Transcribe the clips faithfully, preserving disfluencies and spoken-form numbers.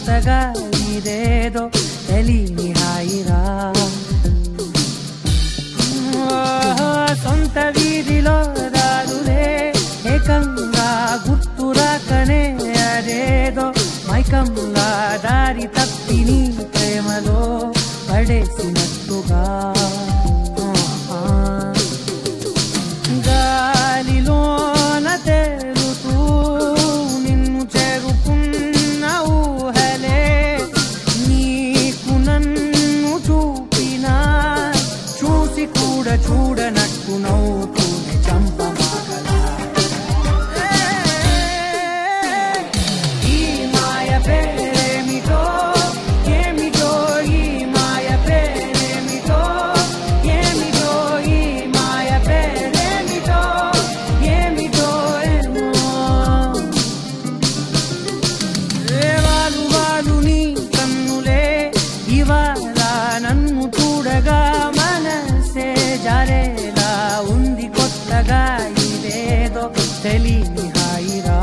కొత్తగా ఇదేదో తెలియని హాయిరా సొంత వీధిలో దారులే ఏకంగా గుర్తురాకనే అదేదో మైకంగా దారి తప్పి నీ ప్రేమలో పడేసినట్టుగా గాలిలోన తేలుతూ నిన్ను చేరుకున్న ఊహలే నీకు నన్ను చూపినా చూసి కూడా చూడనట్టు నవ్వుతూనే చంపమాగలా ఈ మాయ పేరేమిటో ఏమిటో ఈ మాయ పేరేమిటో ఏమిటో ఈ మాయ పేరేమిటో ఏమిటో ఏమో వాలు వాలు నీ కన్నులే ఇవాళ నన్ను చూడగా మనసే జారేలా ఉంది కొత్తగా ఇదేదో తెలియని హాయిరా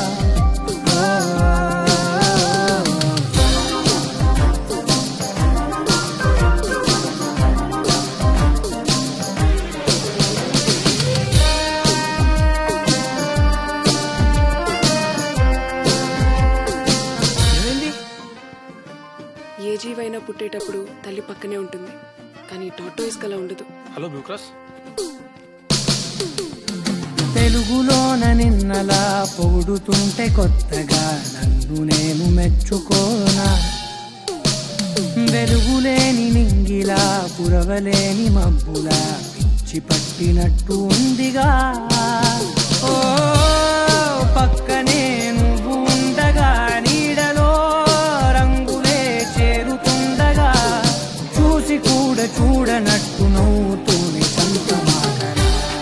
ఏ జీవైనా పుట్టేటప్పుడు తల్లి పక్కనే ఉంటుంది, కానీ టార్టాయిస్ కలా ఉండదు. Hello blue cross. తెలుగులోన నిన్నలా పొగుడుతుంటే కొత్తగా నన్ను నేను మెచ్చుకోనా వెలుగులేని నింగిలా పురవలేని మబ్బులా పిచ్చి పట్టినట్టు ఉందిగా ఓ పక్కనే నువ్వు ఉండగా నీడలో రంగులే చేరుతుండగా చూసి కూడా చూడనట్టు నవ్వుతూనే సంతమాగరా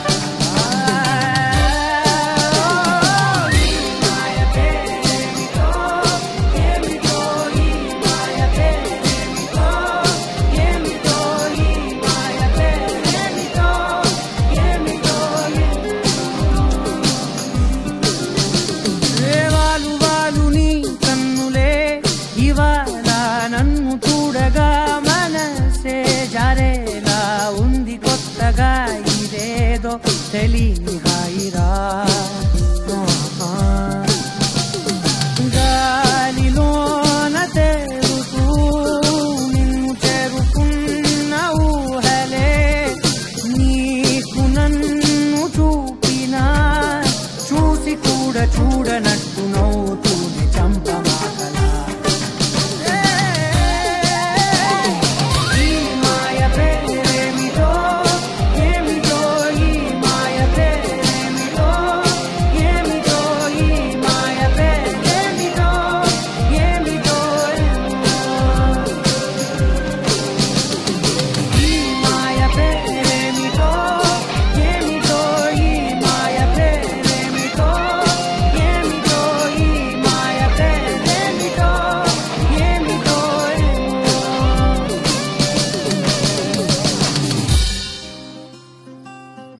నన్ను చూడగా మనసే జారేలా ఉంది కొత్తగా ఇదేదో తెలియని